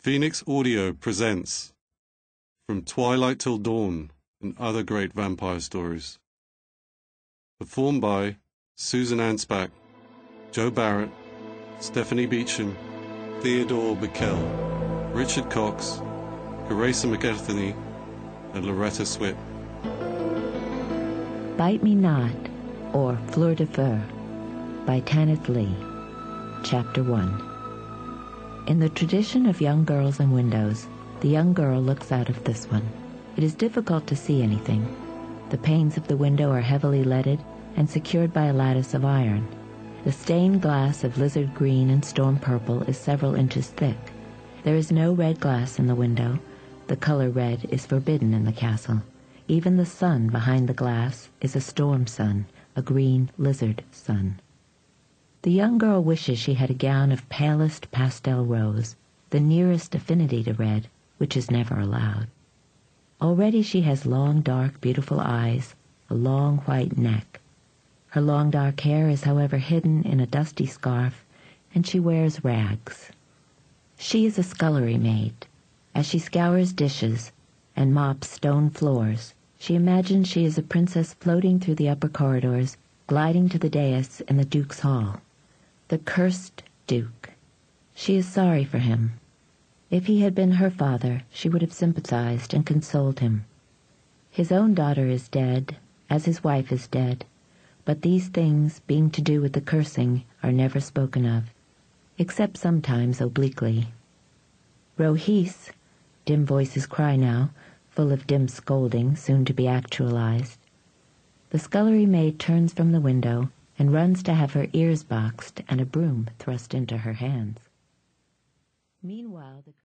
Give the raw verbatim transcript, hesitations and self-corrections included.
Phoenix Audio presents From Twilight Till Dawn and Other Great Vampire Stories. Performed by Susan Anspach, Joe Barrett, Stephanie Beecham, Theodore Bickel, Richard Cox, Carissa McEnthony, and Loretta Swit. Bite Me Not, or Fleur de Feu, by Tanith Lee. Chapter one. In the tradition of young girls and windows, the young girl looks out of this one. It is difficult to see anything. The panes of the window are heavily leaded and secured by a lattice of iron. The stained glass of lizard green and storm purple is several inches thick. There is no red glass in the window. The color red is forbidden in the castle. Even the sun behind the glass is a storm sun, a green lizard sun. The young girl wishes she had a gown of palest pastel rose, the nearest affinity to red, which is never allowed. Already she has long, dark, beautiful eyes, a long white neck. Her long dark hair is, however, hidden in a dusty scarf, and she wears rags. She is a scullery maid. As she scours dishes and mops stone floors, she imagines she is a princess floating through the upper corridors, gliding to the dais in the Duke's hall. The cursed Duke. She is sorry for him. If he had been her father, she would have sympathized and consoled him. His own daughter is dead, as his wife is dead, but these things, being to do with the cursing, are never spoken of, except sometimes obliquely. Rohis, dim voices cry now, full of dim scolding, soon to be actualized. The scullery maid turns from the window and runs to have her ears boxed and a broom thrust into her hands. Meanwhile, the